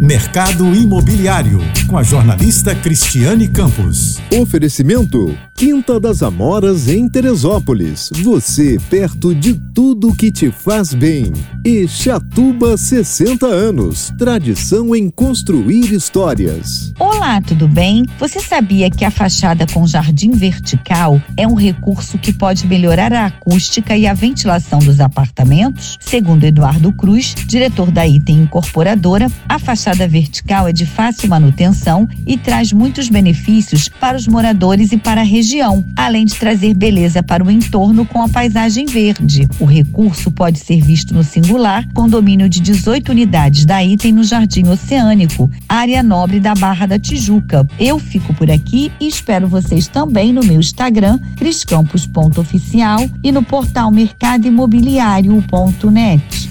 Mercado Imobiliário, com a jornalista Cristiane Campos. Oferecimento Quinta das Amoras em Teresópolis. Você perto de tudo que te faz bem. E Chatuba 60 anos. Tradição em construir histórias. Olá, tudo bem? Você sabia que a fachada com jardim vertical é um recurso que pode melhorar a acústica e a ventilação dos apartamentos? Segundo Eduardo Cruz, diretor da Item Incorporadora, a fachada vertical é de fácil manutenção e traz muitos benefícios para os moradores e para a região, além de trazer beleza para o entorno com a paisagem verde. O recurso pode ser visto no singular, condomínio de 18 unidades da Item no Jardim Oceânico, área nobre da Barra da Tijuca. Eu fico por aqui e espero vocês também no meu Instagram, criscampos.oficial, e no portal mercadoimobiliario.net.